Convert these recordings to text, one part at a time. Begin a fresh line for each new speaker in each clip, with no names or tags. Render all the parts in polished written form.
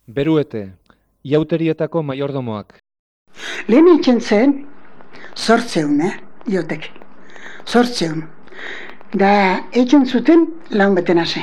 Beruete, iauterietako maiordomoak.
Lehen itxen zen, 800, iotek. 800. Da, itxen zuten laun beten hasi.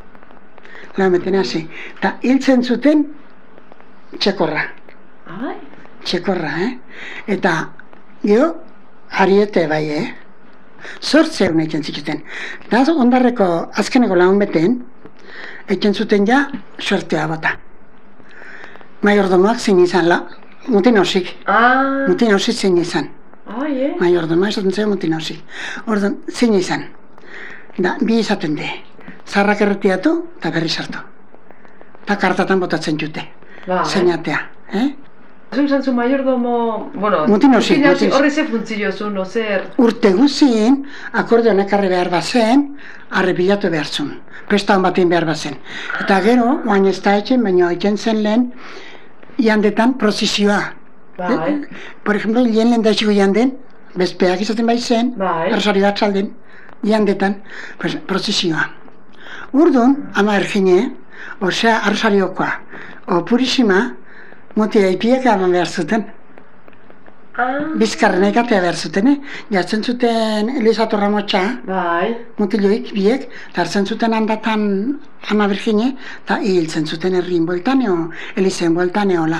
Ta hiltzen zuten txekorra. Txekorra, Eta, gero, ariete bai, 800 itxen zituten. Da, ondarreko azkeneko laun beten, itxen zuten ja, suertea bota. Maiordomoak zein izan, mutin hausik. Mutin hausik zein izan. Maiordomoa esaten zen mutin hausik. Orduan, zein izan. Da, bi izaten de. Zarrak erretiatu eta berri sartu. Eta kartatan botatzen jute. Zeinatea.
Zun izan zu maiordomo...
Mutin hausik.
Horri ze funtzio zuen, zer?
Urte guzien, akorde honek arre behar bazen, arre bilatu behar zuen. Prestan batean behar bazen. Eta gero, oain ez da etxen, baina etxen zen lehen, iandetan prozizioa. Por ejemplo, lehen daixiko ianden, bezpeak izaten bai zen, arrosari bat salden, iandetan, prozizioa. Urdun, ama ergine, osea arrosariokoa, o purisima, mutia ipiek aban behar zuten. Bizkarren egatea behar zuten, jartzen zuten Elizatorra motxa, mutiloik biek, eta hartzen zuten handatan ama Virgine, eta hiltzen zuten herrin boltaneo, Elizen boltaneola.